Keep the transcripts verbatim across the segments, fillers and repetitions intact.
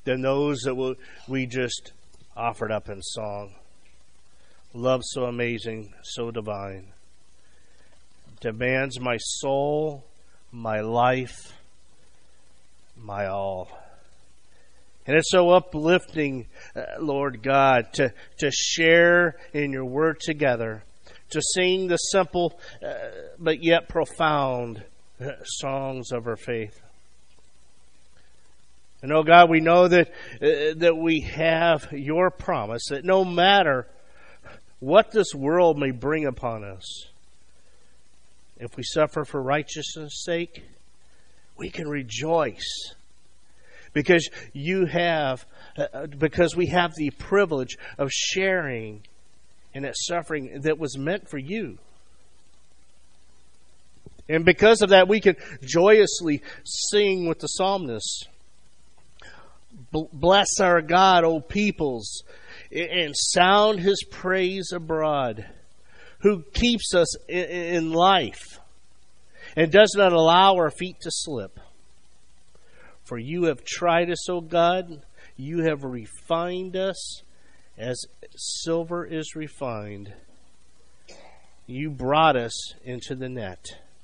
than those that we just offered up in song. Love so amazing, so divine, demands my soul, my life, my all. And it's so uplifting, uh, Lord God, to, to share in your word together, to sing the simple uh, but yet profound uh, songs of our faith. And oh God, we know that uh, that we have your promise that no matter what this world may bring upon us, if we suffer for righteousness' sake, we can rejoice. Because you have, uh, because we have the privilege of sharing in that suffering that was meant for you. And because of that, we can joyously sing with the psalmist. Bless our God, O peoples, and sound his praise abroad, who keeps us in life and does not allow our feet to slip. For you have tried us, O God, you have refined us as silver is refined. You brought us into the net.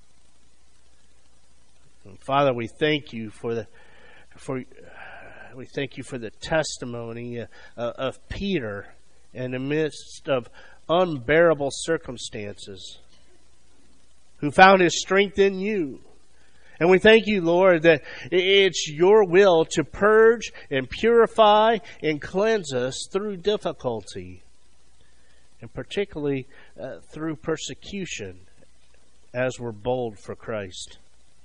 And Father, we thank you for the for we thank you for the testimony uh, of Peter in the midst of unbearable circumstances, who found his strength in you. And we thank you, Lord, that it's your will to purge and purify and cleanse us through difficulty, and particularly uh, through persecution, as we're bold for Christ.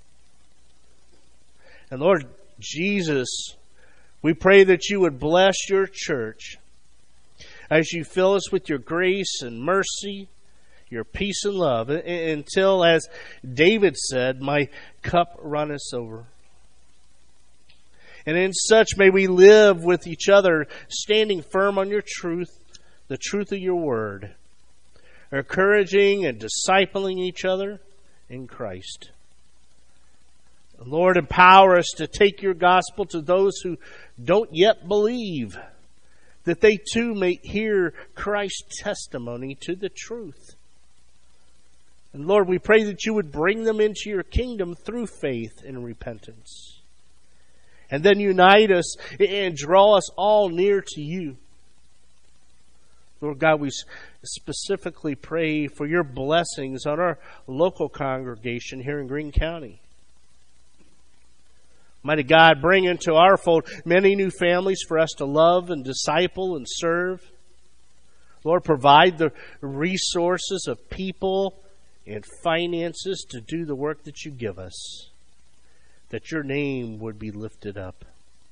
And Lord Jesus, we pray that you would bless your church as you fill us with your grace and mercy, your peace and love, until, as David said, my cup runneth over. And in such may we live with each other, standing firm on your truth, the truth of your word, encouraging and discipling each other in Christ. Lord, empower us to take your gospel to those who don't yet believe, that they too may hear Christ's testimony to the truth. And Lord, we pray that you would bring them into your kingdom through faith and repentance. And then unite us and draw us all near to you. Lord God, we specifically pray for your blessings on our local congregation here in Greene County. Mighty God, bring into our fold many new families for us to love and disciple and serve. Lord, provide the resources of people and finances to do the work that you give us, that your name would be lifted up.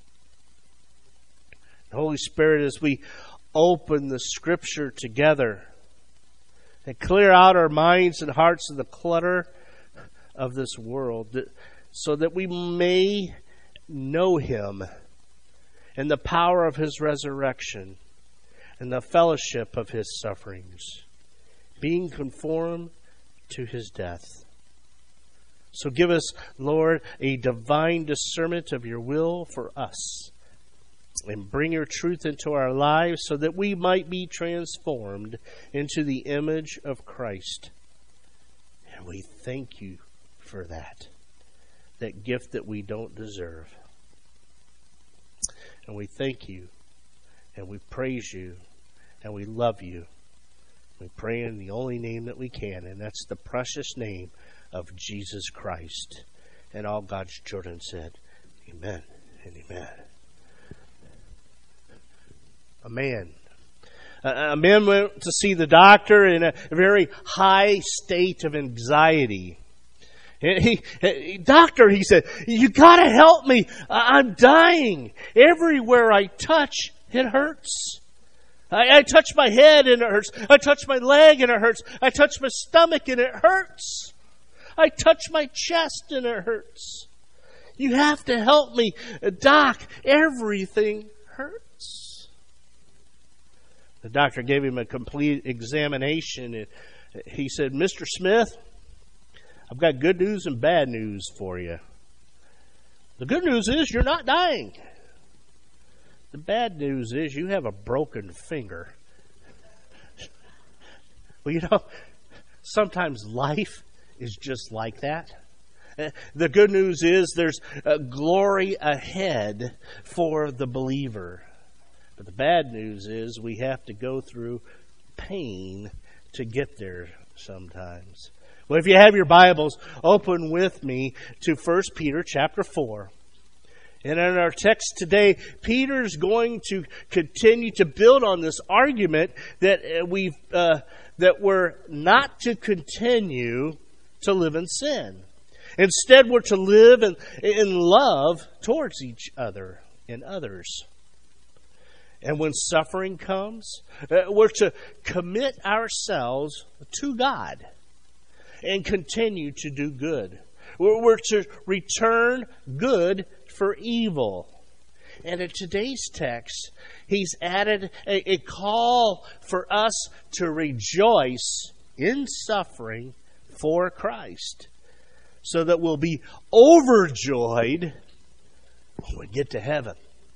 Holy Spirit, as we open the Scripture together and clear out our minds and hearts of the clutter of this world, so that we may know him and the power of his resurrection and the fellowship of his sufferings, being conformed to his death. So give us, Lord, a divine discernment of your will for us, and bring your truth into our lives so that we might be transformed into the image of Christ. And we thank you for that. That gift that we don't deserve. And we thank you, and we praise you, and we love you. We pray in the only name that we can, and that's the precious name of Jesus Christ. And all God's children said, amen and amen. A man. A man went to see the doctor in a very high state of anxiety. He, he, doctor, he said, you gotta help me. I'm dying. Everywhere I touch, it hurts. I, I touch my head and it hurts. I touch my leg and it hurts. I touch my stomach and it hurts. I touch my chest and it hurts. You have to help me. Doc, everything hurts. The doctor gave him a complete examination. He said, Mister Smith, I've got good news and bad news for you. The good news is you're not dying. The bad news is you have a broken finger. Well, you know, sometimes life is just like that. The good news is there's a glory ahead for the believer. But the bad news is we have to go through pain to get there sometimes. Well, if you have your Bibles, open with me to First Peter chapter four. And in our text today, Peter's going to continue to build on this argument that we've uh, that we're not to continue to live in sin. Instead, we're to live in, in love towards each other and others. And when suffering comes, uh, we're to commit ourselves to God and continue to do good. We're, we're to return good for evil. And in today's text, he's added a, a call for us to rejoice in suffering for Christ, so that we'll be overjoyed when we get to heaven.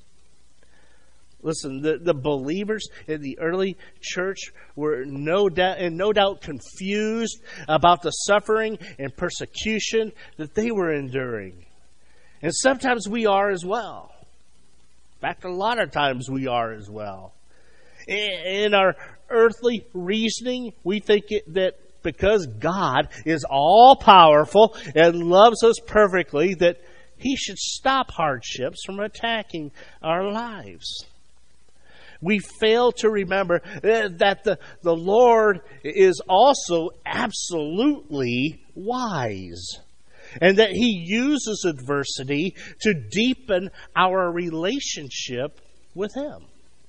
Listen, the, the believers in the early church were no doubt and no doubt confused about the suffering and persecution that they were enduring. And sometimes we are as well. In fact, a lot of times we are as well. In our earthly reasoning, we think it, that because God is all-powerful and loves us perfectly, that He should stop hardships from attacking our lives. We fail to remember that the, the Lord is also absolutely wise, and that He uses adversity to deepen our relationship with Him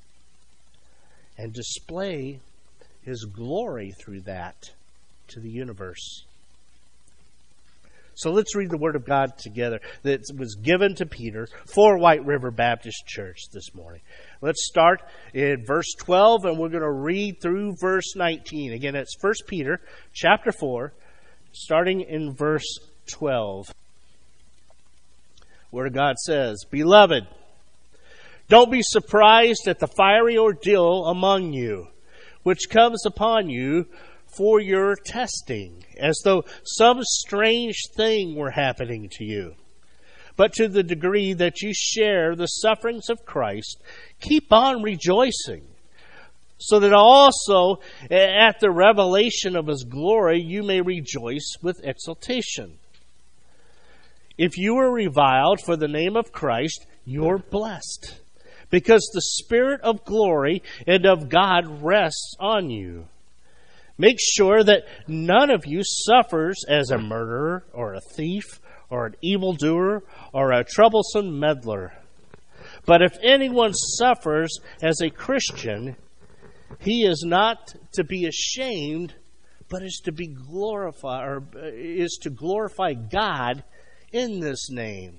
and display His glory through that to the universe. So let's read the Word of God together that was given to Peter for White River Baptist Church this morning. Let's start in verse twelve, and we're going to read through verse nineteen. Again, it's First Peter chapter four, starting in verse twelve. Word of God says, "Beloved, don't be surprised at the fiery ordeal among you, which comes upon you for your testing, as though some strange thing were happening to you. But to the degree that you share the sufferings of Christ, keep on rejoicing, so that also at the revelation of His glory you may rejoice with exultation. If you are reviled for the name of Christ, you're blessed, because the Spirit of glory and of God rests on you. Make sure that none of you suffers as a murderer or a thief or an evildoer or a troublesome meddler. But if anyone suffers as a Christian, he is not to be ashamed, but is to be glorified, or is to glorify God in this name.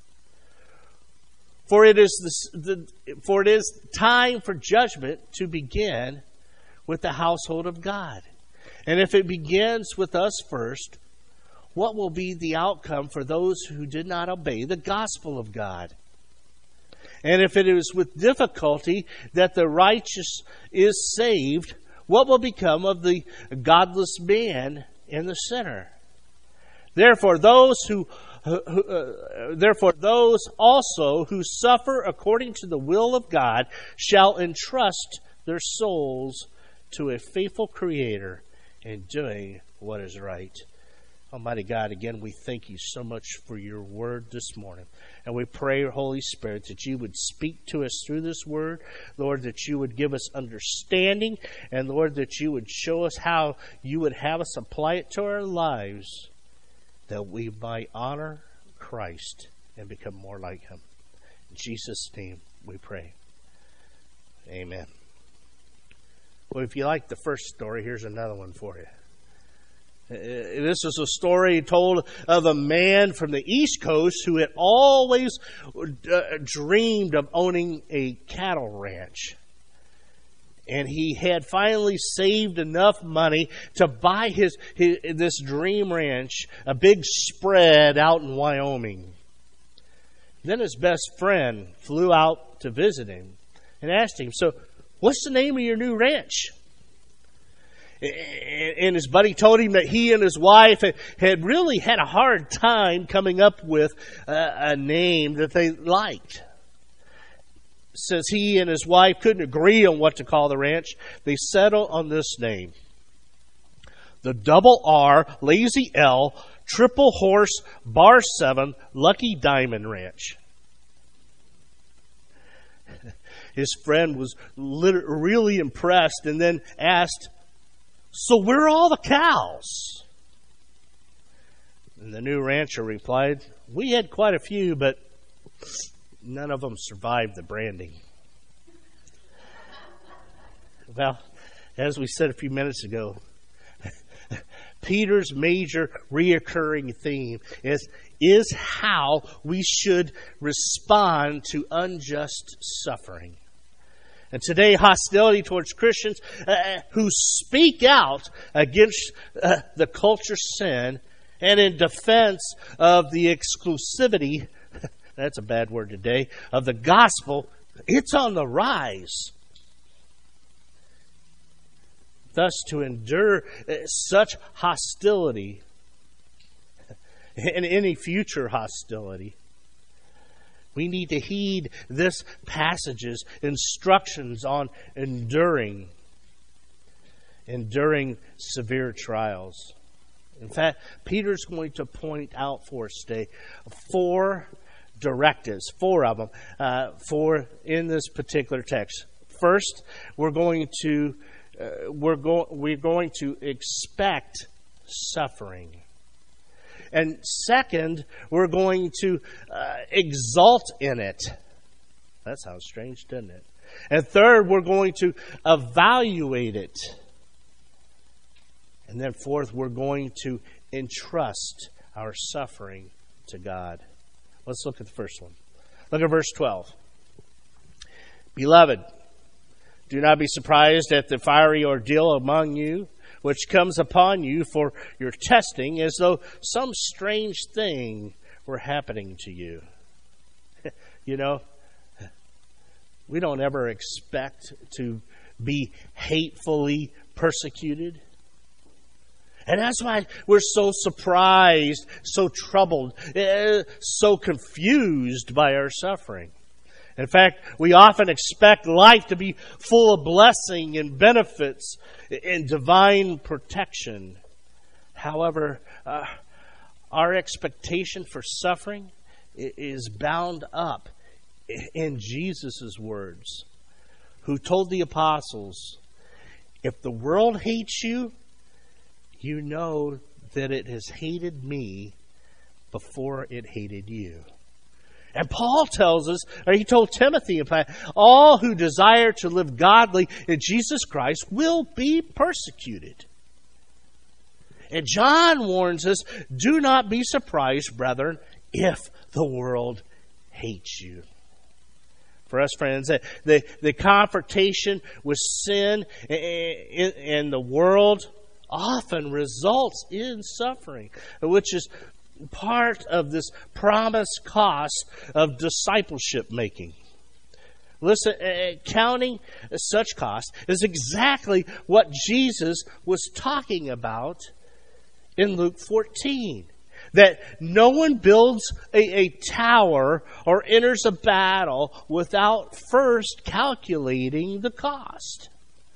For it is the, the for it is time for judgment to begin with the household of God. And if it begins with us first, what will be the outcome for those who did not obey the gospel of God? And if it is with difficulty that the righteous is saved, what will become of the godless man and the sinner? Therefore, those who Uh, therefore, those also who suffer according to the will of God shall entrust their souls to a faithful Creator in doing what is right. Almighty God, again, we thank you so much for your word this morning. And we pray, Holy Spirit, that you would speak to us through this word. Lord, that you would give us understanding. And Lord, that you would show us how you would have us apply it to our lives, that we might honor Christ and become more like Him. In Jesus' name we pray. Amen. Well, if you like the first story, here's another one for you. This is a story told of a man from the East Coast who had always dreamed of owning a cattle ranch. And he had finally saved enough money to buy his, his this dream ranch, a big spread out in Wyoming. Then his best friend flew out to visit him and asked him, "So, what's the name of your new ranch?" And his buddy told him that he and his wife had really had a hard time coming up with a name that they liked. Since he and his wife couldn't agree on what to call the ranch, they settled on this name: the Double R, Lazy L, Triple Horse, Bar seven, Lucky Diamond Ranch. His friend was really impressed and then asked, "So where are all the cows?" And the new rancher replied, "We had quite a few, but none of them survived the branding." Well, as we said a few minutes ago, Peter's major reoccurring theme is, is how we should respond to unjust suffering. And today, hostility towards Christians uh, who speak out against uh, the culture's sin and in defense of the exclusivity, that's a bad word today, of the gospel, it's on the rise. Thus, to endure such hostility and any future hostility, we need to heed this passage's instructions on enduring, enduring severe trials. In fact, Peter's going to point out for us today four directives, four of them, uh, for in this particular text. First, we're going to uh, we're going we're going to expect suffering. And second, we're going to uh, exult in it. That sounds strange, doesn't it? And third, we're going to evaluate it. And then fourth, we're going to entrust our suffering to God. Let's look at the first one. Look at verse twelve. "Beloved, do not be surprised at the fiery ordeal among you, which comes upon you for your testing, as though some strange thing were happening to you." You know, we don't ever expect to be hatefully persecuted. And that's why we're so surprised, so troubled, uh, so confused by our suffering. In fact, we often expect life to be full of blessing and benefits and divine protection. However, uh, our expectation for suffering is bound up in Jesus' words, who told the apostles, "If the world hates you, you know that it has hated me before it hated you." And Paul tells us, or he told Timothy, in fact, all who desire to live godly in Jesus Christ will be persecuted. And John warns us, do not be surprised, brethren, if the world hates you. For us, friends, the, the confrontation with sin in the world often results in suffering, which is part of this promised cost of discipleship making. Listen, uh, counting such costs is exactly what Jesus was talking about in Luke fourteen. That no one builds a, a tower or enters a battle without first calculating the cost.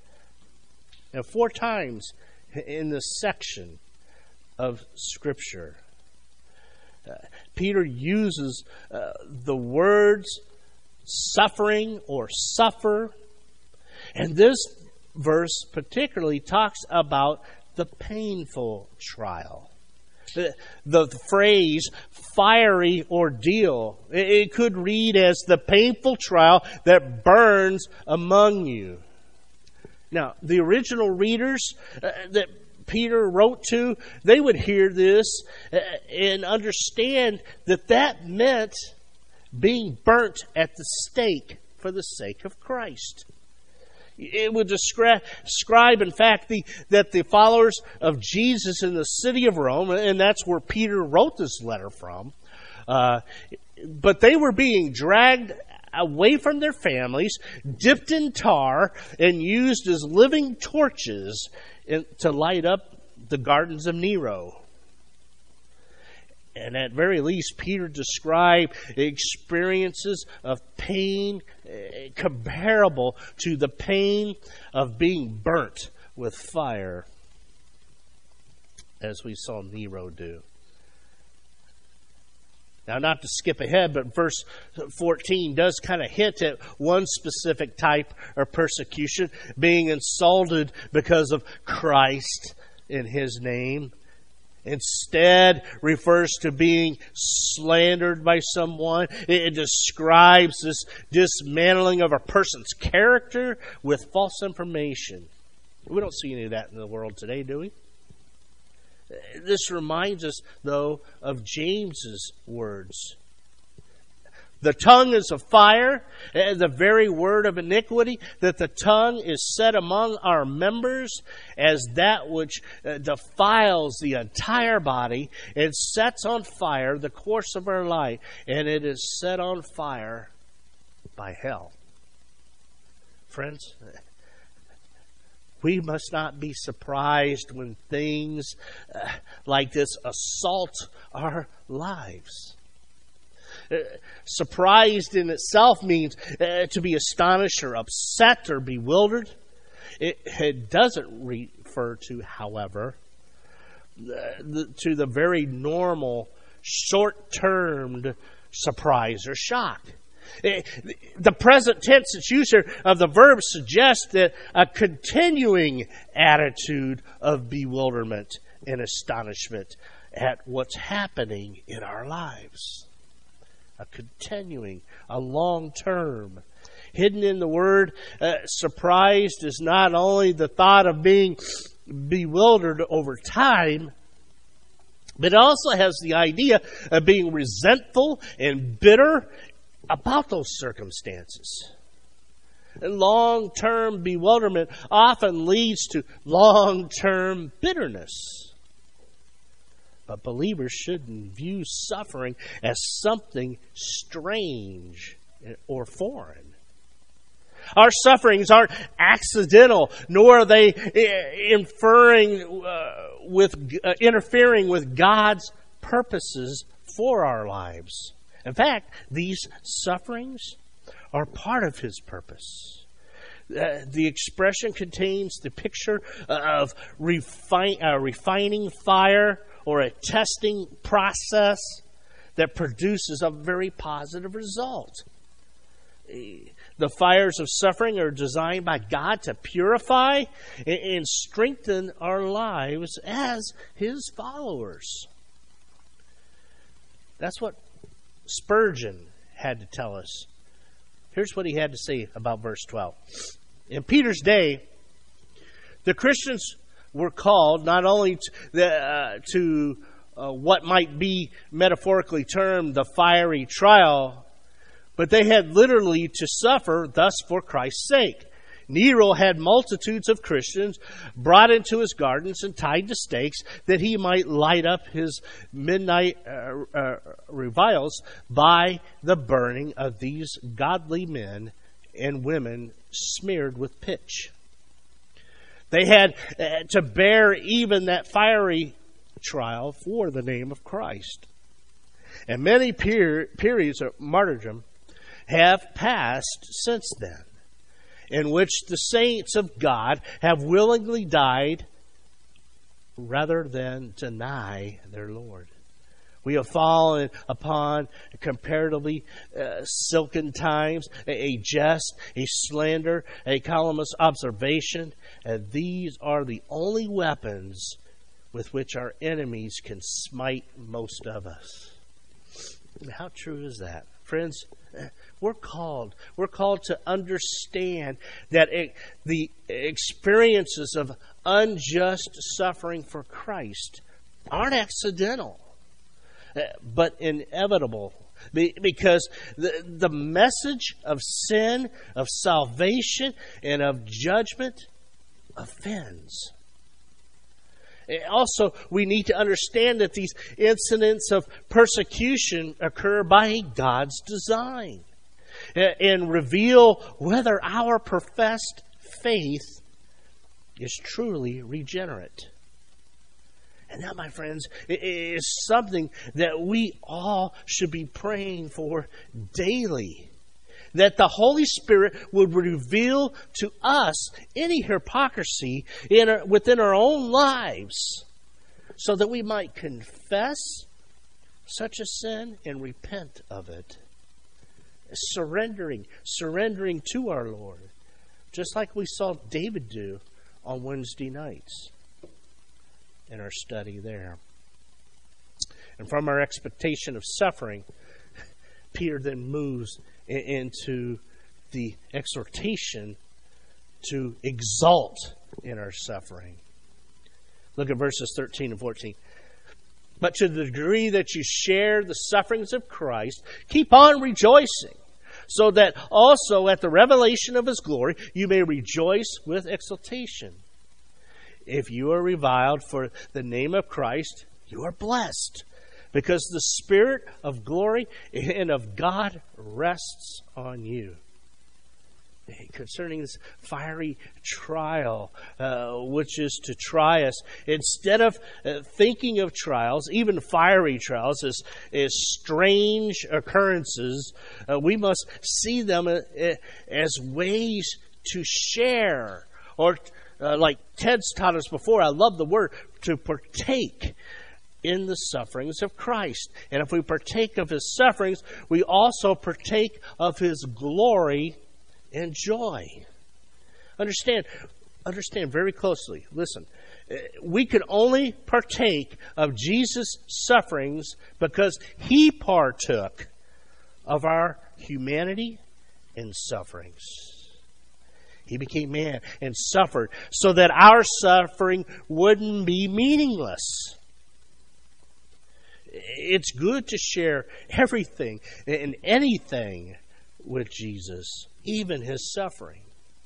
Now, four times in this section of Scripture, uh, Peter uses uh, the words suffering or suffer. And this verse particularly talks about the painful trial. The, the phrase fiery ordeal, it, it could read as the painful trial that burns among you. Now, the original readers uh, that Peter wrote to, they would hear this uh, and understand that that meant being burnt at the stake for the sake of Christ. It would describe, describe, in fact, the, that the followers of Jesus in the city of Rome, and that's where Peter wrote this letter from, uh, but they were being dragged away from their families, dipped in tar, and used as living torches in, to light up the gardens of Nero. And at very least, Peter described experiences of pain uh, comparable to the pain of being burnt with fire, as we saw Nero do. Now, not to skip ahead, but verse fourteen does kind of hint at one specific type of persecution, being insulted because of Christ in His name. Instead, refers to being slandered by someone. It describes this dismantling of a person's character with false information. We don't see any of that in the world today, do we? This reminds us, though, of James's words. The tongue is a fire, the very word of iniquity, that the tongue is set among our members as that which defiles the entire body and sets on fire the course of our life, and it is set on fire by hell. Friends, we must not be surprised when things uh, like this assault our lives. Uh, surprised in itself means uh, to be astonished or upset or bewildered. It, it doesn't refer to, however, uh, the, to the very normal short-termed surprise or shock. The present tense that's used here of the verb suggests that a continuing attitude of bewilderment and astonishment at what's happening in our lives. A continuing, a long term. Hidden in the word uh, surprised is not only the thought of being bewildered over time, but it also has the idea of being resentful and bitter about those circumstances. And long-term bewilderment often leads to long-term bitterness. But believers shouldn't view suffering as something strange or foreign. Our sufferings aren't accidental, nor are they inferring uh, with uh, interfering with God's purposes for our lives. In fact, these sufferings are part of His purpose. Uh, the expression contains the picture of refine, uh, refining fire or a testing process that produces a very positive result. The fires of suffering are designed by God to purify and strengthen our lives as His followers. That's what Spurgeon had to tell us. Here's what he had to say about verse twelve. In Peter's day, the Christians were called not only to, the, uh, to uh, what might be metaphorically termed the fiery trial, but they had literally to suffer thus for Christ's sake. Nero had multitudes of Christians brought into his gardens and tied to stakes that he might light up his midnight uh, uh, reviles by the burning of these godly men and women smeared with pitch. They had uh, to bear even that fiery trial for the name of Christ. And many per- periods of martyrdom have passed since then, in which the saints of God have willingly died rather than deny their Lord. We have fallen upon comparatively uh, silken times, a, a jest, a slander, a calumnious observation, and these are the only weapons with which our enemies can smite most of us. How true is that? Friends, we're called. We're called to understand that it, the experiences of unjust suffering for Christ aren't accidental, but inevitable. Because the, the message of sin, of salvation, and of judgment offends. Also, we need to understand that these incidents of persecution occur by God's design. and reveal whether our professed faith is truly regenerate. And that, my friends, is something that we all should be praying for daily. That the Holy Spirit would reveal to us any hypocrisy in our, within our own lives, so that we might confess such a sin and repent of it. Surrendering, surrendering to our Lord, just like we saw David do on Wednesday nights in our study there. And from our expectation of suffering, Peter then moves into the exhortation to exult in our suffering. Look at verses thirteen and fourteen. But to the degree that you share the sufferings of Christ, keep on rejoicing, so that also at the revelation of His glory you may rejoice with exultation. If you are reviled for the name of Christ, you are blessed, because the Spirit of glory and of God rests on you. Concerning this fiery trial, uh, which is to try us, instead of uh, thinking of trials, even fiery trials, as, as strange occurrences, uh, we must see them uh, as ways to share, or uh, like Ted's taught us before, I love the word, to partake in the sufferings of Christ. And if we partake of His sufferings, we also partake of His glory and joy. Understand, understand very closely. Listen, we can only partake of Jesus' sufferings because He partook of our humanity and sufferings. He became man and suffered so that our suffering wouldn't be meaningless. It's good to share everything and anything with Jesus, even His suffering.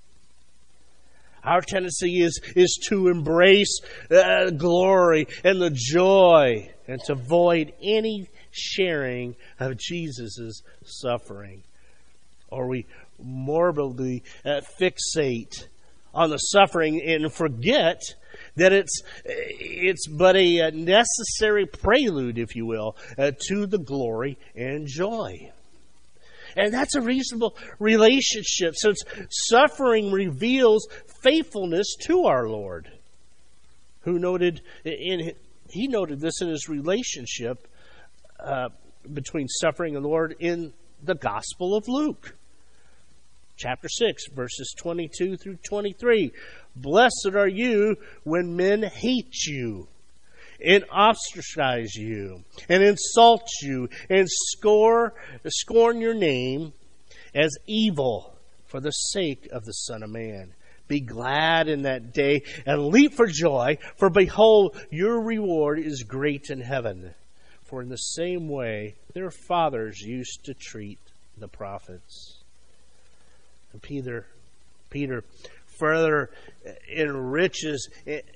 Our tendency is, is to embrace uh, glory and the joy and to avoid any sharing of Jesus' suffering. Or we morbidly uh, fixate on the suffering and forget that it's it's but a necessary prelude, if you will, uh, to the glory and joy. And that's a reasonable relationship, since suffering reveals faithfulness to our Lord, who noted in he noted this in his relationship uh, between suffering and the Lord in the Gospel of Luke. Chapter six, verses twenty-two through twenty-three. Blessed are you when men hate you, and ostracize you, and insult you, and score, scorn your name as evil for the sake of the Son of Man. Be glad in that day, and leap for joy, for behold, your reward is great in heaven. For in the same way their fathers used to treat the prophets. And Peter, Peter further enriches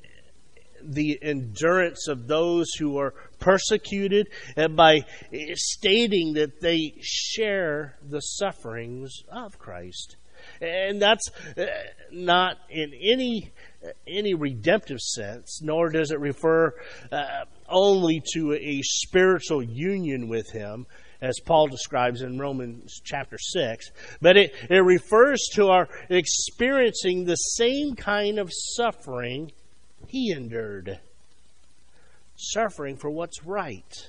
the endurance of those who are persecuted by stating that they share the sufferings of Christ. And that's not in any any redemptive sense, nor does it refer uh, only to a spiritual union with Him, as Paul describes in Romans chapter six, but it, it refers to our experiencing the same kind of suffering He endured. Suffering for what's right.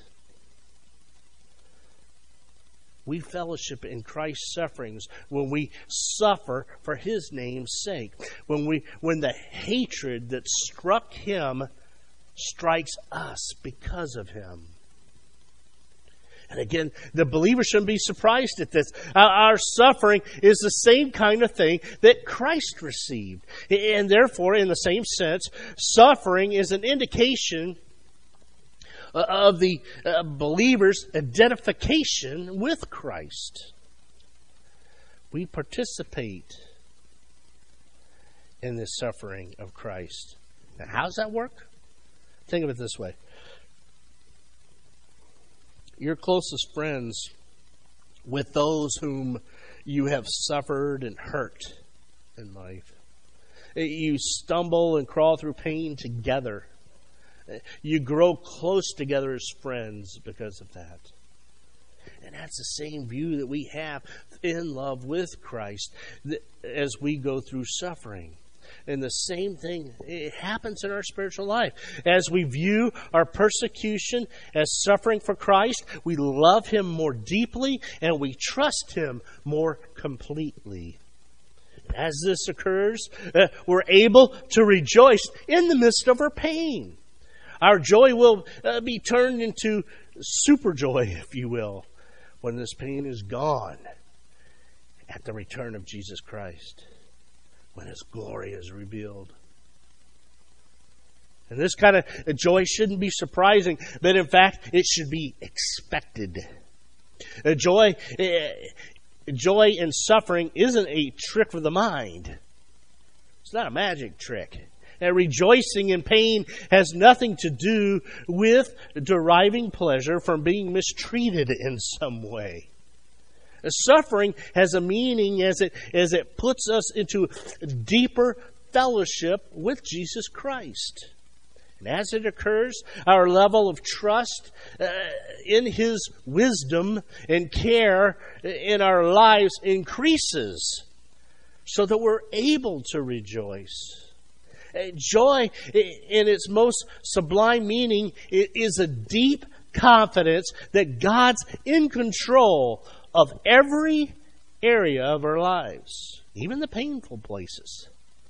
We fellowship in Christ's sufferings when we suffer for His name's sake. When we when the hatred that struck Him strikes us because of Him. And again, the believer shouldn't be surprised at this. Our suffering is the same kind of thing that Christ received. And therefore, in the same sense, suffering is an indication of the believer's identification with Christ. We participate in the suffering of Christ. Now, how does that work? Think of it this way. Your closest friends with those whom you have suffered and hurt in life. You stumble and crawl through pain together. You grow close together as friends because of that. And that's the same view that we have in love with Christ as we go through suffering. And the same thing, it happens in our spiritual life. As we view our persecution as suffering for Christ, we love Him more deeply and we trust Him more completely. As this occurs, uh, we're able to rejoice in the midst of our pain. Our joy will uh, be turned into super joy, if you will, when this pain is gone at the return of Jesus Christ, when His glory is revealed. And this kind of joy shouldn't be surprising, but in fact, it should be expected. Uh, joy, uh, joy in suffering isn't a trick of the mind. It's not a magic trick. And rejoicing in pain has nothing to do with deriving pleasure from being mistreated in some way. Suffering has a meaning as it as it puts us into deeper fellowship with Jesus Christ. And as it occurs, our level of trust uh, in His wisdom and care in our lives increases so that we're able to rejoice. Joy, in its most sublime meaning, is a deep confidence that God's in control of every area of our lives, even the painful places.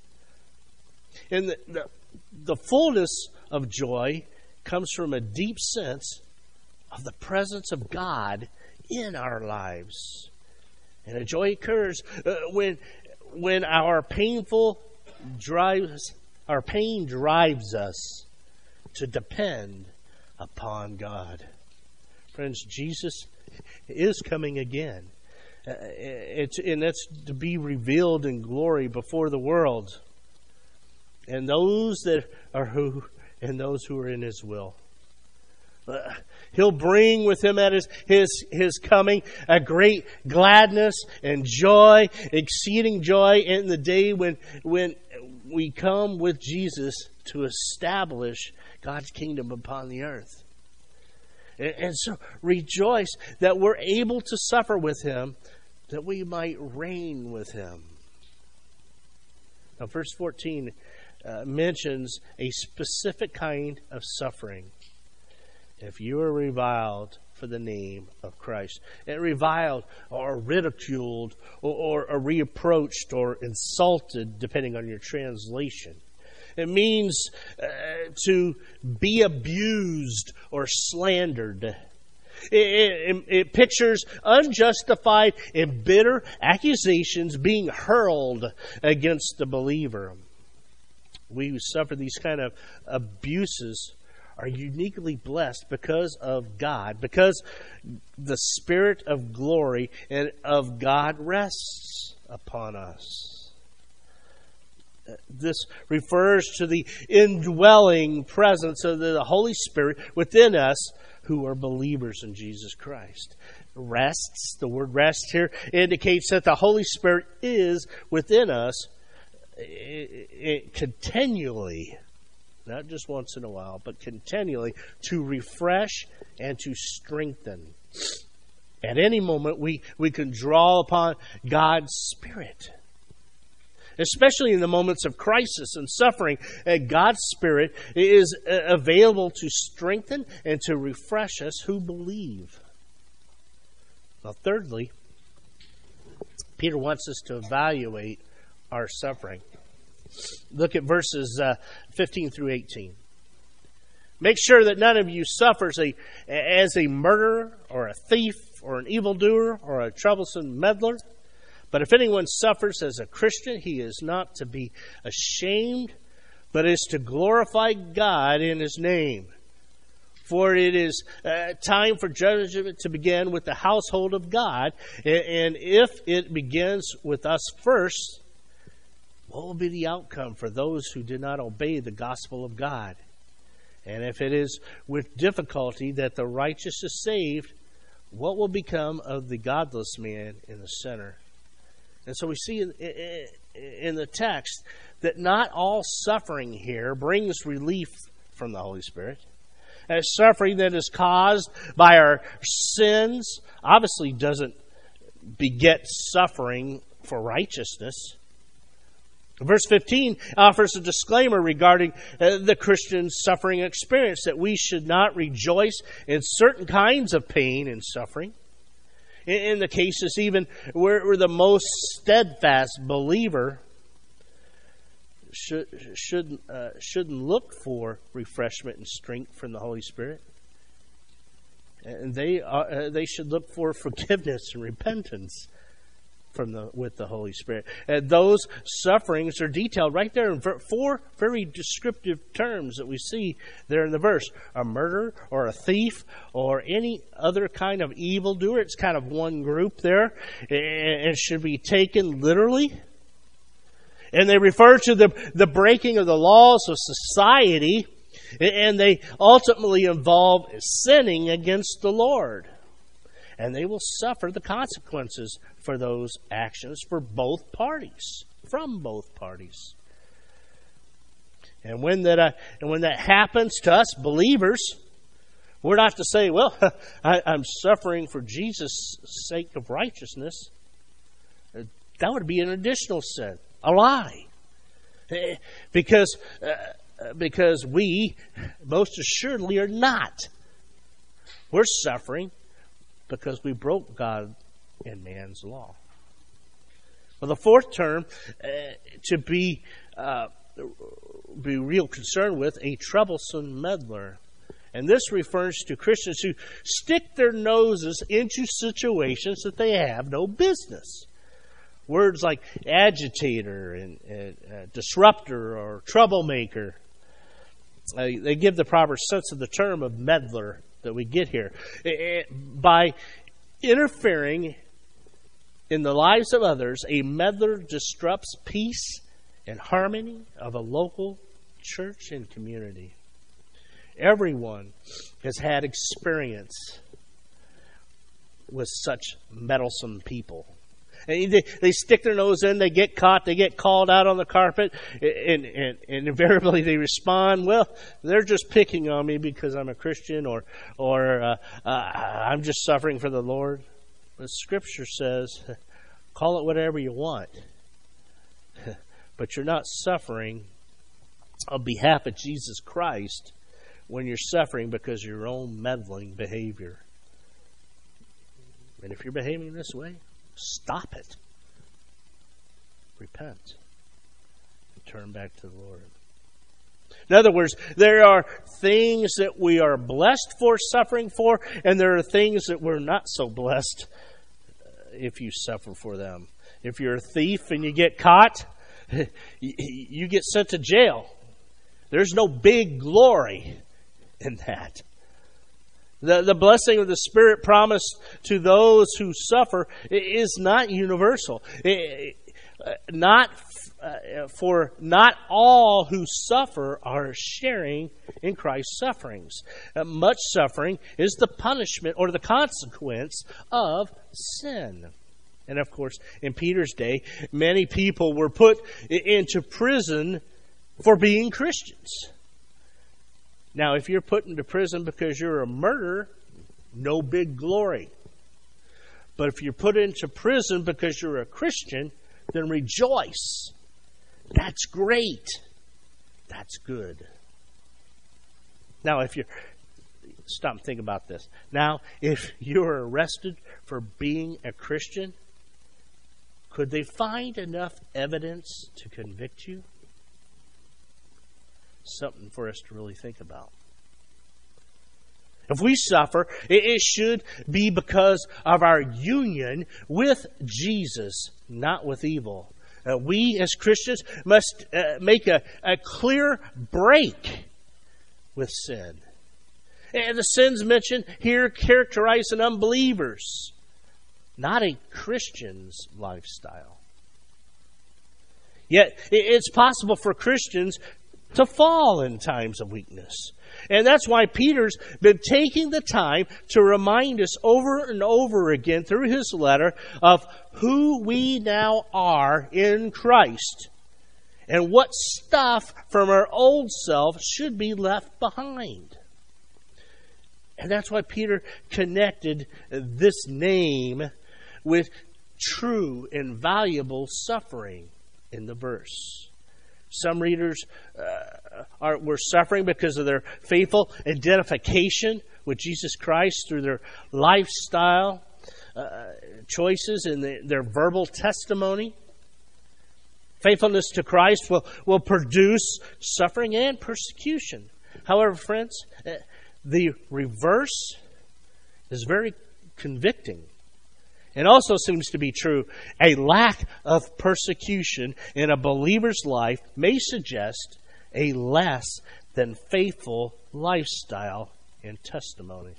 And the, the, the fullness of joy comes from a deep sense of the presence of God in our lives. And a joy occurs uh, when, when our painful drives Our pain drives us to depend upon God. Friends, Jesus is coming again. Uh, it's, and that's to be revealed in glory before the world. And those that are who, and those who are in His will. Uh, he'll bring with Him at his, his, his coming a great gladness and joy, exceeding joy in the day when, when we come with Jesus to establish God's kingdom upon the earth. And, and so rejoice that we're able to suffer with Him, that we might reign with Him. Now, verse fourteen uh, mentions a specific kind of suffering. If you are reviled for the name of Christ, and reviled or ridiculed or, or reapproached or insulted, depending on your translation. It means uh, to be abused or slandered. It, it, it pictures unjustified and bitter accusations being hurled against the believer. We who suffer these kind of abuses are uniquely blessed because of God, because the Spirit of glory and of God rests upon us. This refers to the indwelling presence of the Holy Spirit within us who are believers in Jesus Christ. Rests, the word rest here indicates that the Holy Spirit is within us it, it, continually. Not just once in a while, but continually to refresh and to strengthen. At any moment, we, we can draw upon God's Spirit. Especially in the moments of crisis and suffering, uh, God's Spirit is uh, available to strengthen and to refresh us who believe. Now, thirdly, Peter wants us to evaluate our suffering. Look at verses uh, fifteen through eighteen. Make sure that none of you suffers a, as a murderer or a thief or an evildoer or a troublesome meddler. But if anyone suffers as a Christian, he is not to be ashamed, but is to glorify God in His name. For it is uh, time for judgment to begin with the household of God. And if it begins with us first, what will be the outcome for those who did not obey the gospel of God? And if it is with difficulty that the righteous is saved, what will become of the godless man in the sinner? And so we see in, in, in the text that not all suffering here brings relief from the Holy Spirit. And suffering that is caused by our sins obviously doesn't beget suffering for righteousness. Verse fifteen offers a disclaimer regarding uh, the Christian suffering experience, that we should not rejoice in certain kinds of pain and suffering. In, in the cases even where, where the most steadfast believer should, should, uh, shouldn't look for refreshment and strength from the Holy Spirit. And they, uh, they should look for forgiveness and repentance from the with the Holy Spirit. And those sufferings are detailed right there in four very descriptive terms that we see there in the verse. A murderer or a thief or any other kind of evildoer. It's kind of one group there. It should be taken literally. And they refer to the, the breaking of the laws of society, and they ultimately involve sinning against the Lord. And they will suffer the consequences for those actions for both parties, from both parties. And when that uh, and when that happens to us believers, we're not to say, well, I, I'm suffering for Jesus' sake of righteousness. That would be an additional sin, a lie. Because, uh, because we, most assuredly, are not. We're suffering because we broke God and man's law. Well, the fourth term, uh, to be uh, be real concerned with, a troublesome meddler. And this refers to Christians who stick their noses into situations that they have no business. Words like agitator and uh, uh, disruptor or troublemaker, uh, they give the proper sense of the term of meddler that we get here. It, by interfering in the lives of others, a meddler disrupts peace and harmony of a local church and community. Everyone has had experience with such meddlesome people. And they, they stick their nose in, they get caught, they get called out on the carpet, and, and, and invariably they respond, well, they're just picking on me because I'm a Christian, or or uh, uh, I'm just suffering for the Lord. But Scripture says, call it whatever you want, but you're not suffering on behalf of Jesus Christ when you're suffering because of your own meddling behavior. And if you're behaving this way, stop it. Repent. And turn back to the Lord. In other words, there are things that we are blessed for suffering for, and there are things that we're not so blessed if you suffer for them. If you're a thief and you get caught, you get sent to jail. There's no big glory in that. The, the blessing of the Spirit promised to those who suffer is not universal. It, not uh, for not all who suffer are sharing in Christ's sufferings. Uh, much suffering is the punishment or the consequence of sin. And of course, in Peter's day, many people were put into prison for being Christians. Now, if you're put into prison because you're a murderer, no big glory. But if you're put into prison because you're a Christian, then rejoice. That's great. That's good. Now, if you're... Stop and think about this. Now, if you're arrested for being a Christian, could they find enough evidence to convict you? Something for us to really think about. If we suffer, it should be because of our union with Jesus, not with evil. Uh, we as Christians must uh, make a, a clear break with sin. And the sins mentioned here characterize an unbeliever's, not a Christian's lifestyle. Yet it's possible for Christians to fall in times of weakness. And that's why Peter's been taking the time to remind us over and over again through his letter of who we now are in Christ and what stuff from our old self should be left behind. And that's why Peter connected this name with true and valuable suffering in the verse. Some readers uh, are were suffering because of their faithful identification with Jesus Christ through their lifestyle uh, choices and the, their verbal testimony. Faithfulness to Christ will, will produce suffering and persecution. However, friends, uh, the reverse is very convicting. It also seems to be true. A lack of persecution in a believer's life may suggest a less than faithful lifestyle and testimony.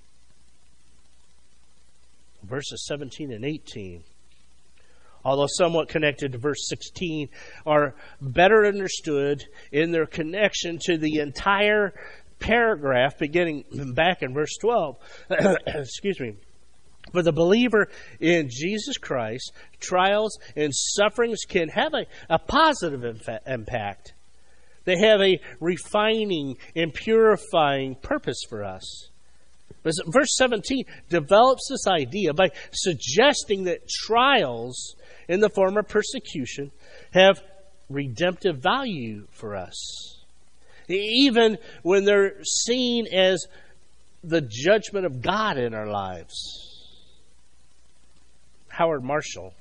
Verses seventeen and eighteen, although somewhat connected to verse sixteen, are better understood in their connection to the entire paragraph beginning back in verse twelve. Excuse me. For the believer in Jesus Christ, trials and sufferings can have a, a positive infa- impact. They have a refining and purifying purpose for us. Verse seventeen develops this idea by suggesting that trials in the form of persecution have redemptive value for us, even when they're seen as the judgment of God in our lives. Howard Marshall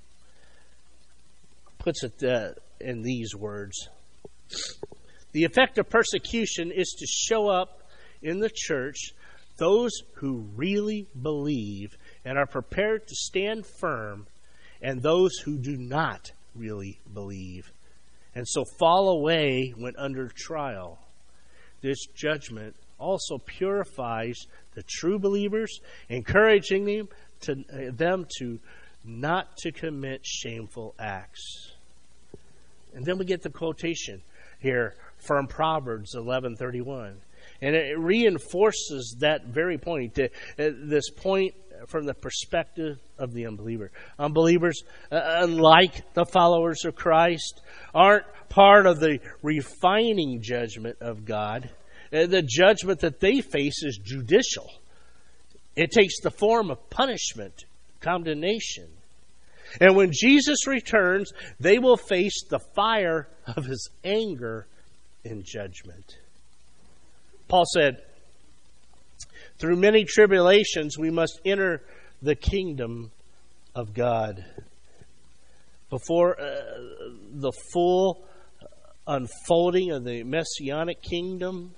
puts it uh, in these words. The effect of persecution is to show up in the church those who really believe and are prepared to stand firm, and those who do not really believe, and so fall away when under trial. This judgment also purifies the true believers, encouraging them to uh, them to not to commit shameful acts. And then we get the quotation here from Proverbs eleven thirty-one, and it reinforces that very point. Uh, this point from the perspective of the unbeliever. Unbelievers, uh, unlike the followers of Christ, aren't part of the refining judgment of God. Uh, the judgment that they face is judicial. It takes the form of punishment, condemnation. And when Jesus returns, they will face the fire of his anger and judgment. Paul said, through many tribulations we must enter the kingdom of God. Before uh, the full unfolding of the Messianic kingdom,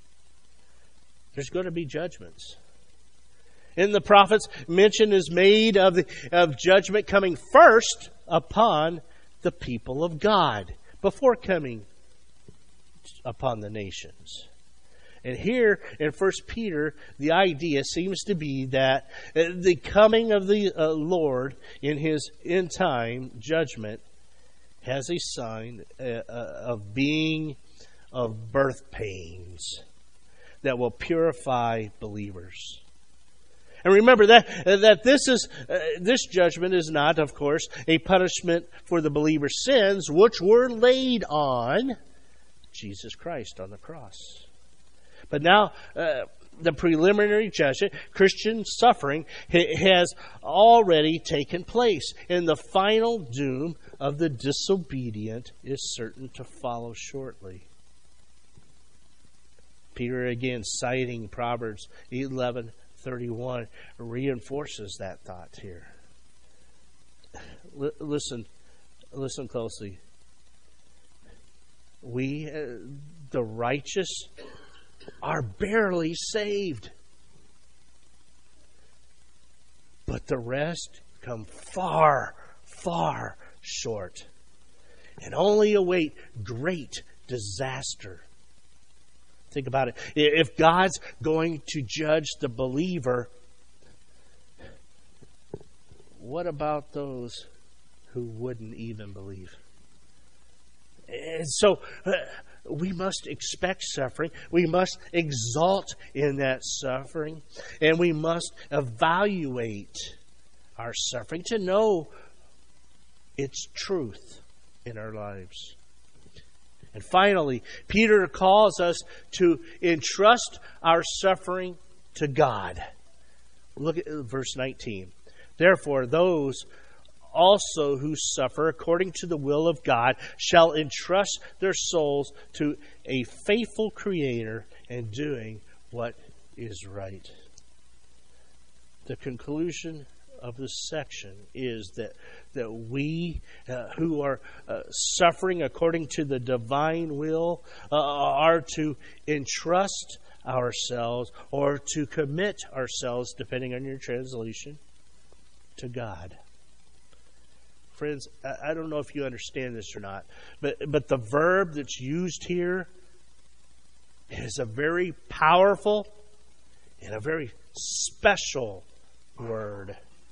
there's going to be judgments. In the prophets, mention is made of the, of judgment coming first upon the people of God before coming upon the nations. And here in First Peter, the idea seems to be that the coming of the uh, Lord in his end time judgment has a sign uh, of being of birth pains that will purify believers. And remember that that this is uh, this judgment is not, of course, a punishment for the believer's sins, which were laid on Jesus Christ on the cross. But now, uh, the preliminary judgment, Christian suffering, ha- has already taken place, and the final doom of the disobedient is certain to follow shortly. Peter, again, citing Proverbs eleven thirty-one, reinforces that thought here. L- listen, listen closely. We, uh, the righteous, are barely saved, but the rest come far, far short, and only await great disaster. Think about it. If God's going to judge the believer, what about those who wouldn't even believe? And so, uh, we must expect suffering. We must exalt in that suffering. And we must evaluate our suffering to know its truth in our lives. And finally, Peter calls us to entrust our suffering to God. Look at verse nineteen. Therefore, those also who suffer according to the will of God shall entrust their souls to a faithful Creator in doing what is right. The conclusion of this section is that that we uh, who are uh, suffering according to the divine will uh, are to entrust ourselves or to commit ourselves, depending on your translation, to God. Friends, I don't know if you understand this or not, but but the verb that's used here is a very powerful and a very special word.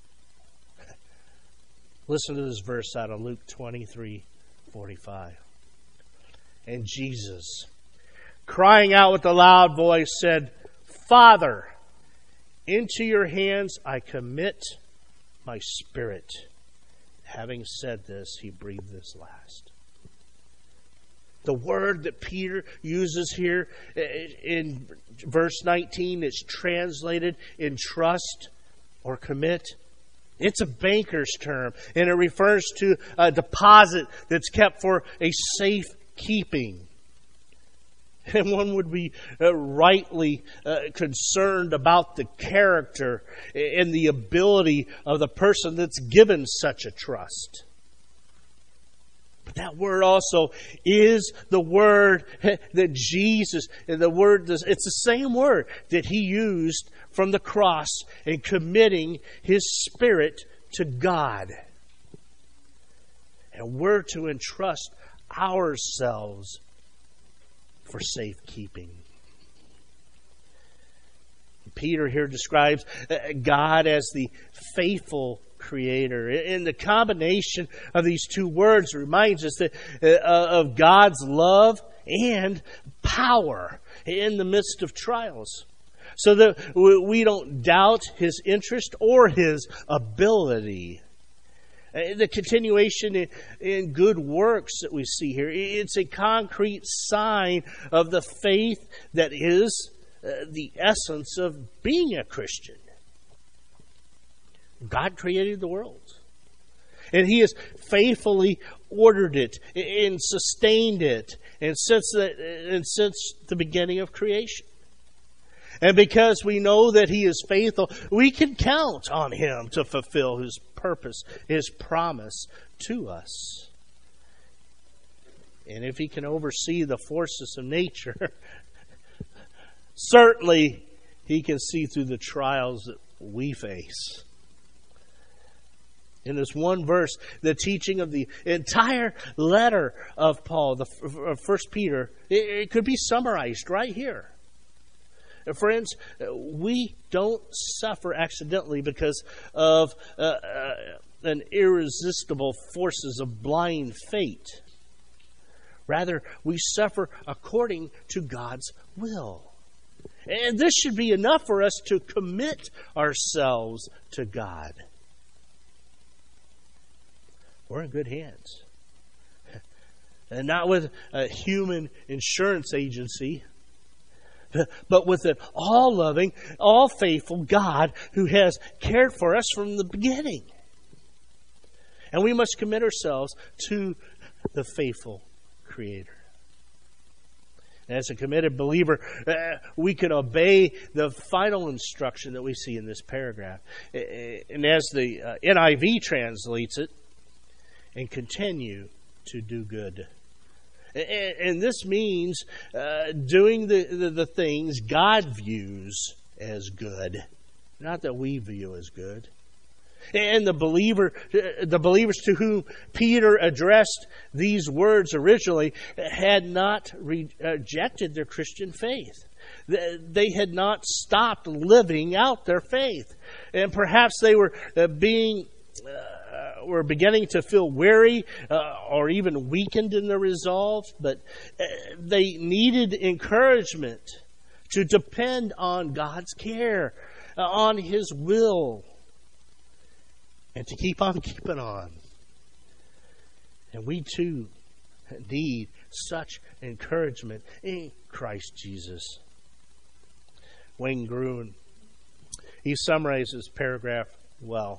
Listen to this verse out of Luke twenty-three forty-five. And Jesus, crying out with a loud voice, said, Father, into your hands I commit my spirit. Having said this, he breathed his last. The word that Peter uses here in verse nineteen is translated entrust or commit. It's a banker's term, and it refers to a deposit that's kept for a safe keeping. And one would be uh, rightly uh, concerned about the character and the ability of the person that's given such a trust. But that word also is the word that Jesus, the word, it's the same word that he used from the cross in committing his spirit to God. And we're to entrust ourselves for safekeeping. Peter here describes God as the faithful Creator. And the combination of these two words reminds us that, uh, of God's love and power in the midst of trials. So that we don't doubt His interest or His ability. The continuation in, in good works that we see here, it's a concrete sign of the faith that is uh, the essence of being a Christian. God created the world. And He has faithfully ordered it and sustained it and since the, and since the beginning of creation. And because we know that He is faithful, we can count on Him to fulfill His purpose, His promise to us. And if He can oversee the forces of nature, certainly He can see through the trials that we face. In this one verse, the teaching of the entire letter of Paul, the First Peter, it could be summarized right here. Friends, we don't suffer accidentally because of uh, uh, an irresistible forces of blind fate. Rather, we suffer according to God's will. And this should be enough for us to commit ourselves to God. We're in good hands. And not with a human insurance agency, but with an all-loving, all-faithful God who has cared for us from the beginning. And we must commit ourselves to the faithful Creator. As a committed believer, uh, we can obey the final instruction that we see in this paragraph. And as the uh, N I V translates it, and continue to do good. And this means uh, doing the, the, the things God views as good, not that we view as good. And the believer, the believers to whom Peter addressed these words originally had not rejected their Christian faith. They had not stopped living out their faith. And perhaps they were being uh, were beginning to feel weary uh, or even weakened in their resolve, but uh, they needed encouragement to depend on God's care, uh, on His will, and to keep on keeping on. And we too need such encouragement in Christ Jesus. Wayne Gruen, he summarizes paragraph well.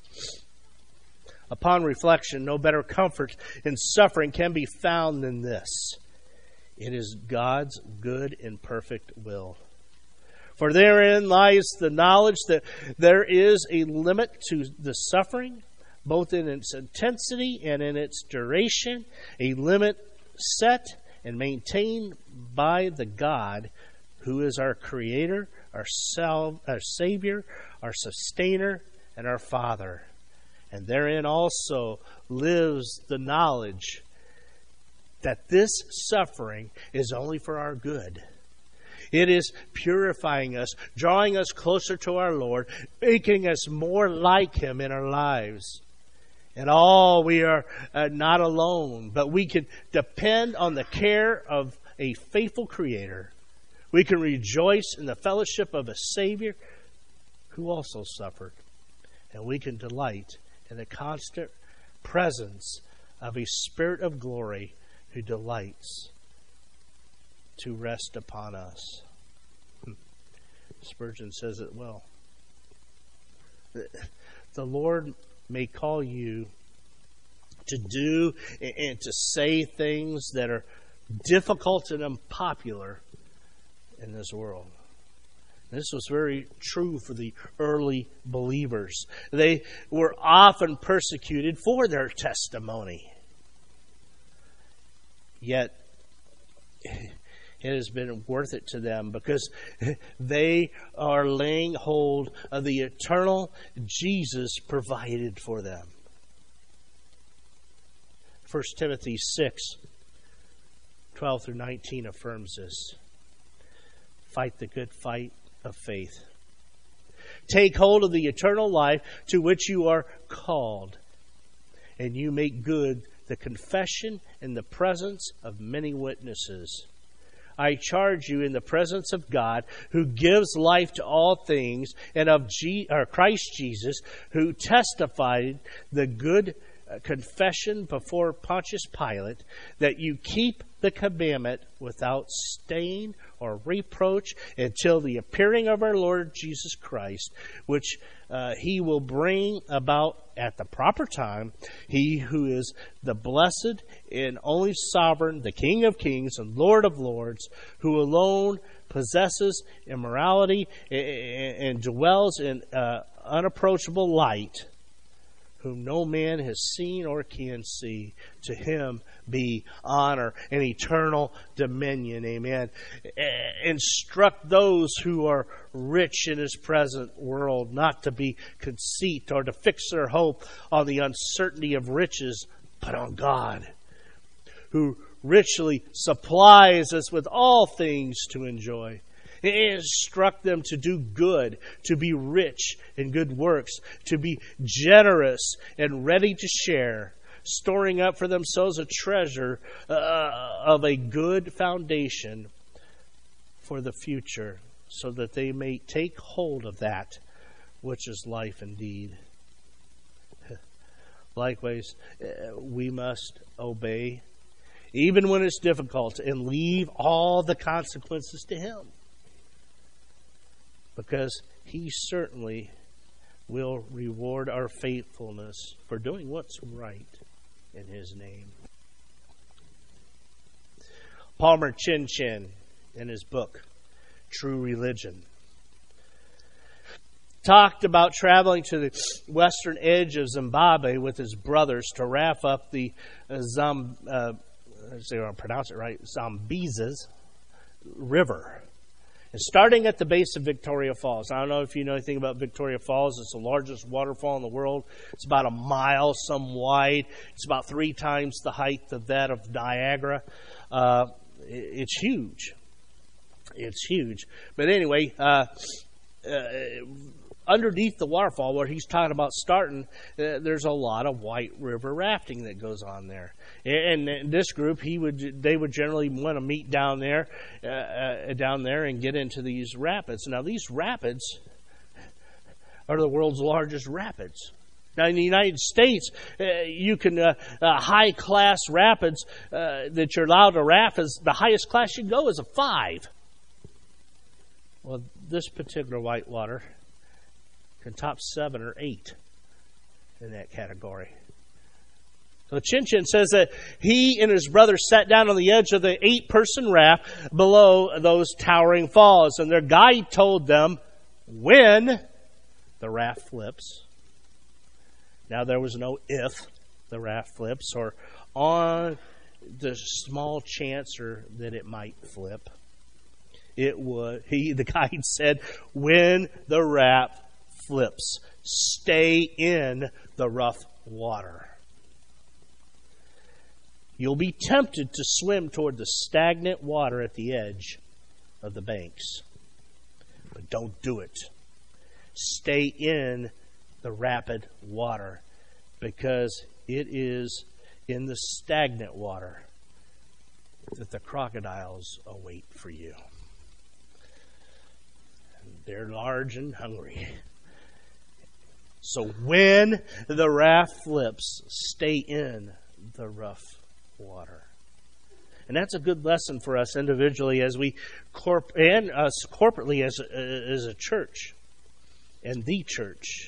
Upon reflection, no better comfort in suffering can be found than this. It is God's good and perfect will. For therein lies the knowledge that there is a limit to the suffering, both in its intensity and in its duration, a limit set and maintained by the God who is our Creator, our, Sal- our Savior, our Sustainer, and our Father. And therein also lives the knowledge that this suffering is only for our good. It is purifying us, drawing us closer to our Lord, making us more like Him in our lives. And all, we are uh, not alone, but we can depend on the care of a faithful Creator. We can rejoice in the fellowship of a Savior who also suffered. And we can delight in the constant presence of a Spirit of glory who delights to rest upon us. Spurgeon says it well. The Lord may call you to do and to say things that are difficult and unpopular in this world. This was very true for the early believers. They were often persecuted for their testimony. Yet, it has been worth it to them because they are laying hold of the eternal Jesus provided for them. First Timothy six, twelve through nineteen affirms this. Fight the good fight of faith. Take hold of the eternal life to which you are called, and you make good the confession in the presence of many witnesses. I charge you in the presence of God, who gives life to all things, and of G- or Christ Jesus, who testified the good confession before Pontius Pilate, that you keep the commandment without stain or reproach until the appearing of our Lord Jesus Christ, which uh, He will bring about at the proper time. He who is the blessed and only sovereign, the King of kings and Lord of lords, who alone possesses immorality and dwells in uh, unapproachable light, whom no man has seen or can see. To Him be honor and eternal dominion. Amen. Instruct those who are rich in this present world not to be conceit or to fix their hope on the uncertainty of riches, but on God, who richly supplies us with all things to enjoy. Instruct them to do good, to be rich in good works, to be generous and ready to share, storing up for themselves a treasure uh, of a good foundation for the future, so that they may take hold of that which is life indeed. Likewise, we must obey, even when it's difficult, and leave all the consequences to Him, because He certainly will reward our faithfulness for doing what's right in His name. Palmer Chin Chin, in his book, True Religion, talked about traveling to the western edge of Zimbabwe with his brothers to wrap up the uh, Zam, uh, let's see if I pronounce it right, Zambezes River. And starting at the base of Victoria Falls. I don't know if you know anything about Victoria Falls. It's the largest waterfall in the world. It's about a mile some wide. It's about three times the height of that of Niagara. Uh, it's huge. It's huge. But anyway, uh, uh, underneath the waterfall where he's talking about starting, uh, there's a lot of White River rafting that goes on there. And, and this group, he would they would generally want to meet down there, uh, uh, down there, and get into these rapids. Now, these rapids are the world's largest rapids. Now, in the United States, uh, you can uh, uh, high class rapids uh, that you're allowed to raft is the highest class you can go is a five. Well, this particular whitewater can top seven or eight in that category. So Chin Chin says that he and his brother sat down on the edge of the eight-person raft below those towering falls, and their guide told them when the raft flips. Now, there was no if the raft flips or on the small chance or that it might flip. It would, he, the guide said, when the raft flips, stay in the rough water. You'll be tempted to swim toward the stagnant water at the edge of the banks. But don't do it. Stay in the rapid water, because it is in the stagnant water that the crocodiles await for you. They're large and hungry. So when the raft flips, stay in the rough water. And that's a good lesson for us individually as we corp and us corporately as a, as a church and the church.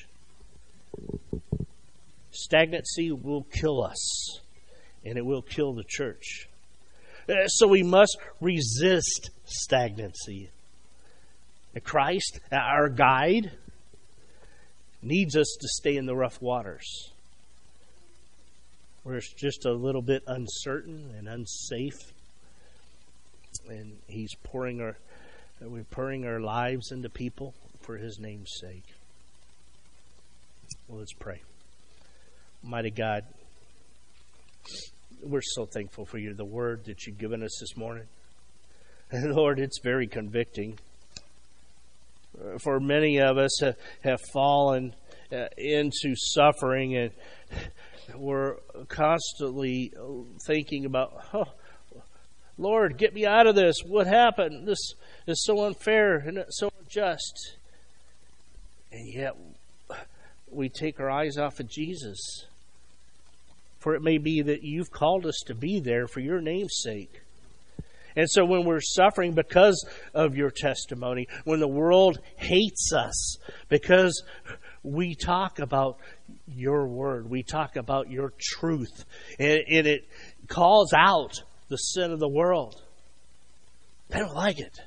Stagnancy will kill us, and it will kill the church. So we must resist stagnancy. Christ, our guide, needs us to stay in the rough waters, where it's just a little bit uncertain and unsafe, and He's pouring our, we're pouring our lives into people for His name's sake. Well, let's pray. Mighty God, we're so thankful for you, the word that you've given us this morning. And Lord, it's very convicting. For many of us have, have fallen uh, into suffering, and we're constantly thinking about, oh, Lord, get me out of this. What happened? This is so unfair and so unjust. And yet, we take our eyes off of Jesus. For it may be that you've called us to be there for your name's sake. And so when we're suffering because of your testimony, when the world hates us because we talk about your word, we talk about your truth, and, and it calls out the sin of the world, they don't like it.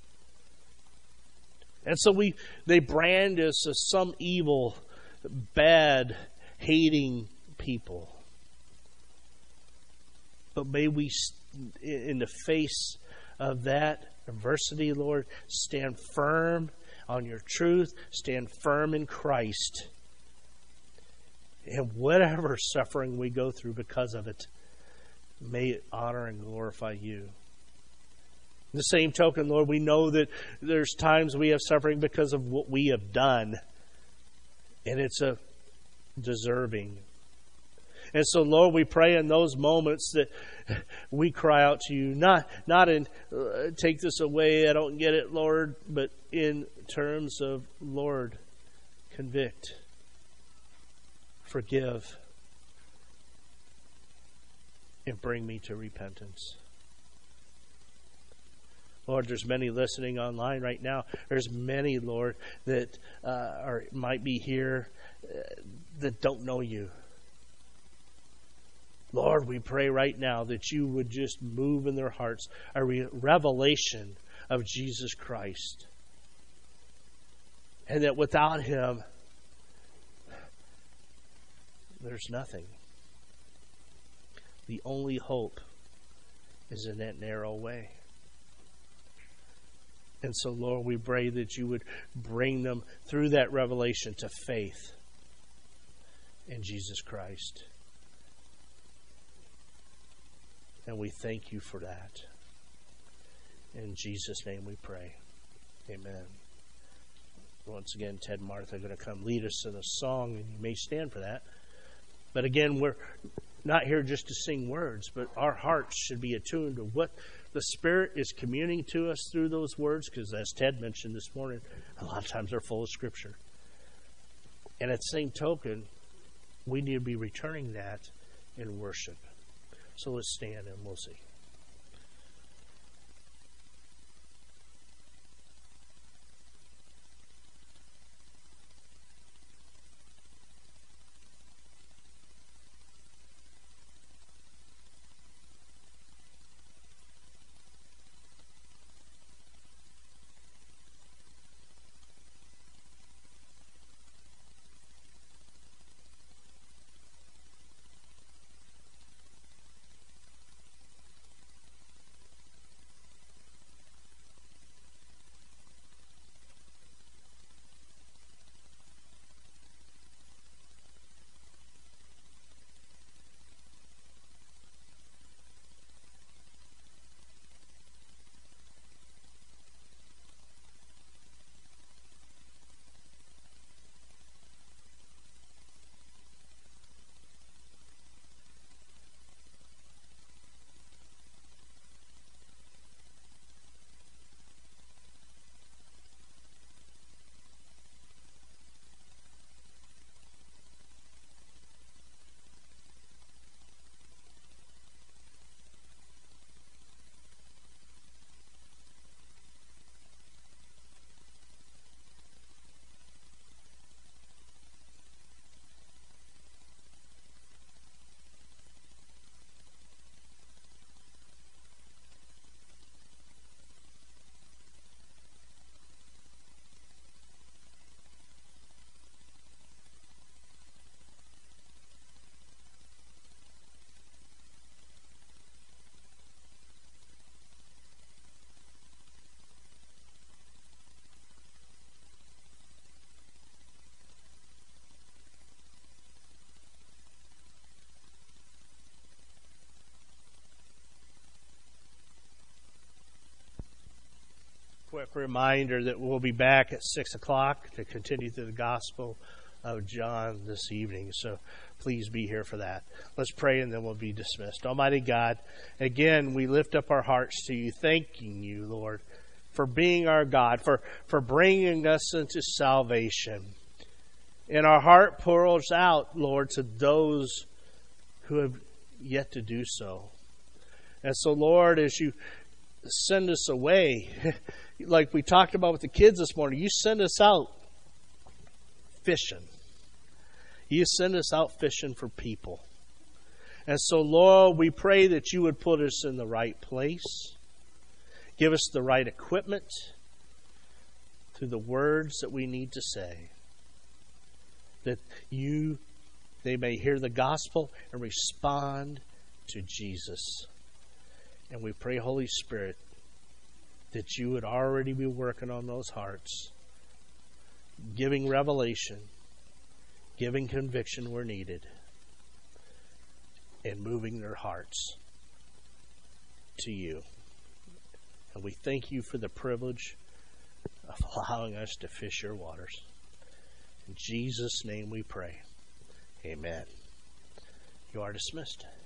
And so we they brand us as some evil, bad, hating people. But may we, in the face of that adversity, Lord, stand firm on your truth, stand firm in Christ. And whatever suffering we go through because of it, may it honor and glorify you. In the same token, Lord, we know that there's times we have suffering because of what we have done. And it's a deserving. And so, Lord, we pray in those moments that we cry out to you, not not in uh, take this away, I don't get it, Lord, but in terms of, Lord, convict, forgive, and bring me to repentance. Lord, there's many listening online right now. There's many, Lord, that uh, are might be here uh, that don't know you. Lord, we pray right now that you would just move in their hearts a re- revelation of Jesus Christ. And that without Him, there's nothing. The only hope is in that narrow way. And so, Lord, we pray that you would bring them through that revelation to faith in Jesus Christ. And we thank you for that. In Jesus' name we pray. Amen. once again, Ted and Martha are going to come lead us in a song, and you may stand for that. But again, we're not here just to sing words, but our hearts should be attuned to what the Spirit is communing to us through those words, because as Ted mentioned this morning, a lot of times they're full of Scripture. And at the same token, we need to be returning that in worship. So let's stand and we'll see. Quick reminder that we'll be back at six o'clock to continue through the Gospel of John this evening. So please be here for that. Let's pray and then we'll be dismissed. Almighty God, again, we lift up our hearts to you, thanking you, Lord, for being our God, for, for bringing us into salvation. And our heart pours out, Lord, to those who have yet to do so. And so, Lord, as you send us away, like we talked about with the kids this morning, you send us out fishing. You send us out fishing for people. And so, Lord, we pray that you would put us in the right place. Give us the right equipment through the words that we need to say. That you, they may hear the gospel and respond to Jesus. And we pray, Holy Spirit, that you would already be working on those hearts, giving revelation, giving conviction where needed, and moving their hearts to you. And we thank you for the privilege of allowing us to fish your waters. In Jesus' name we pray. Amen. You are dismissed.